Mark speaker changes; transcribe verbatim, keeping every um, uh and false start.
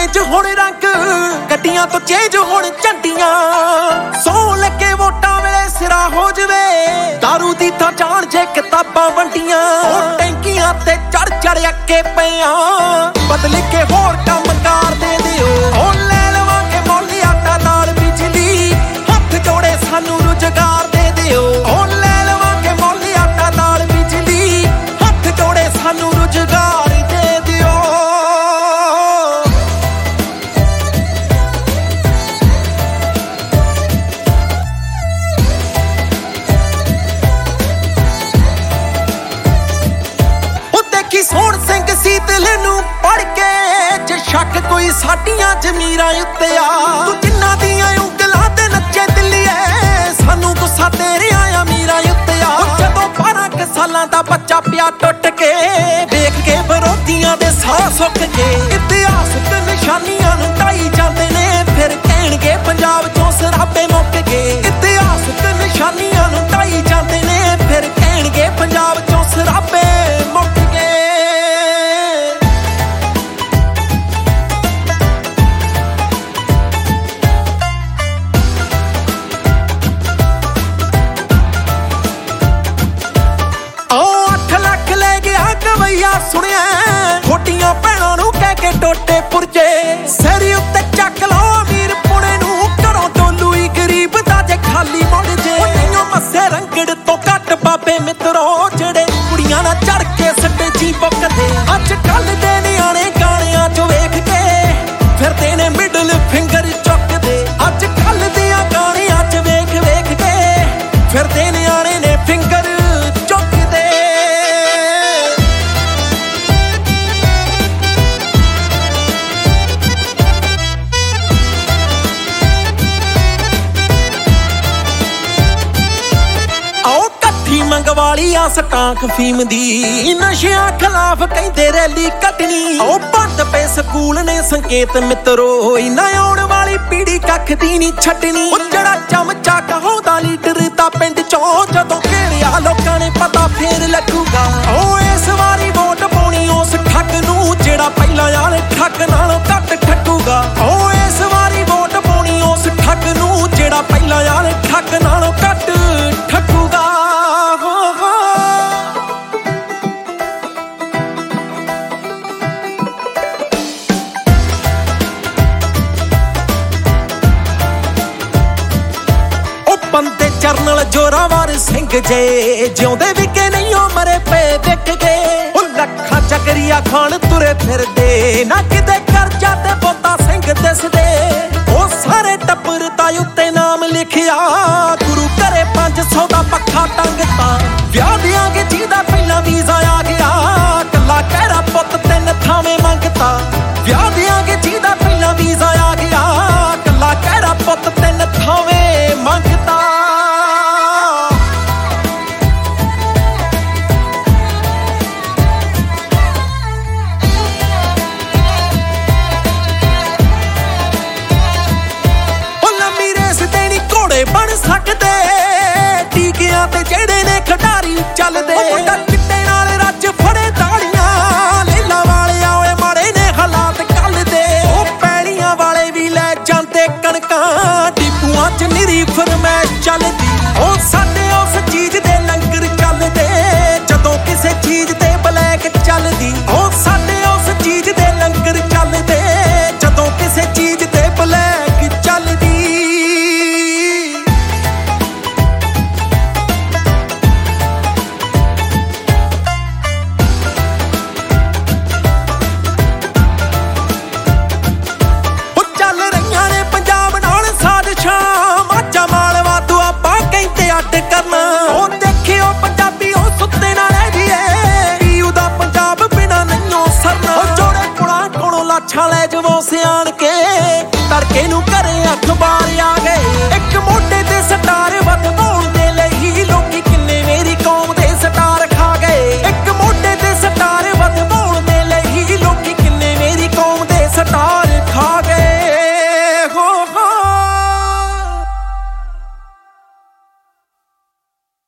Speaker 1: change होने रंग गड्डियां तो चेंज होने झंडियां सौ लगे वोटां वेले सिरा हो जवे दारू दी तां जान जे किताबां वंडियां टैंकियां ते चढ़ चढ़ अके पियां बदल के होर काम कार दे दिओ ओ ले लवांगे मोली आटा दाल बिजली हथ जोड़े सानू रुजगार दे दिओ ओ ले लवांगे मोली आटा दाल बिजली हथ जोड़े सानू रुजगार दे दिओ सोहण सिंह सीतले नूं पढ़ के जे शक कोई साडियां जमीरां उत्ते आ तू जिन्ना दियां उंगलां ते नच्चे दिल्लीए सानू गुस्सा तेरे आया मीरां उत्ते आ जदों बारह क सालां दा बच्चा पिया टुट के वेख के विरोधियां दे साह सुक के इतिहास ते निशानियां नूं ढाई जांदे ने फिर कहणगे पंजाब चों सराबे मुक गए इतिहास ते निशानियां नूं ढाई जांदे ने फिर कहणगे पंजाब चों सराबे मुक सुनिया छोटियां भैणां नूं कह के टोटे पुरजे सिर उत्ते चक लो अमीर पुणे नूं घरों टोलूई गरीब दा जे खाली मुड़ जे नहियों मस्से रंगड़ तो घट बाबे मित्रों जेड़े कुड़ियां नाल चढ़ के सट्टे जी बुकदे अज कल दे निआणे गाणियां चो वेख के फिरदे ने मिडल फिंगर चुकदे अज कल दियां गाणियां च वेख वेख के फिरदे निआणे ने फिंगर चुकदे मंगवाली आ सटांक फीम दी नशियां खिलाफ कहंदे रैली कटनी ओ बंद पे स्कूल ने संकेत मित्रो इना आउण वाली पीढ़ी कख दी नहीं छड्डनी ओ जड़ा चमचा कहांदा लीडर दा पिंड चों जदों घेरिया लोकां ने पता फेर लगूगा ओ इस वारी वोट पाउणी उस ठग नूं जेड़ा पहिलां वाले ठग नालों घट ठगूगा ओ इस वारी वोट पाउणी उस ठग नूं जेड़ा पहिलां वाले ठग नालों घट ठगूगा बंदे चरनल जोरावर सिंह जे जिउंदे विके नहीं ओ मरे पे विक गए ओ लखा चकरिया खान तुरे फिरदे ना किते करजा ते बोता सिंह दिसदे ओ सारे टप्पर दा उत्ते नाम लिखिया गुरु घरे पांच सौ दा पक्खा टंगता विआह दियांगे जीदा पहला वीजा आ गया कल्ला कहरा पुत तिन थावे मंगता विआह दियांगे जीदा पहला वीजा आ गया कल्ला कहरा पुत तिन थावे मंगता बन सकते टीकियां ते जेड़े ने खिडारी चलदे चिट्टे नाल रज फड़े ताड़ियां लेला वाले आए माड़े ने हालात कल दे ओ पैलियां वाले भी ले जांदे कणकां डिपूआं च निरी फरमैश चलदी ओ साडे उस चीज दे लंगर चलदे जदों किसे चीज ते ब्लैक चलदी ओ साडे उस चीज दे लंगर चलदे जदों किसे चीज ते ब्लैक चलदी करना ओ देखियो पंजाबी ओ सुत्ते ना रह जिए पीऊ दा पंजाब बिना नहीं सरना ओ जोड़े कुड़ा कोलों लाछां ले जवों सियाण के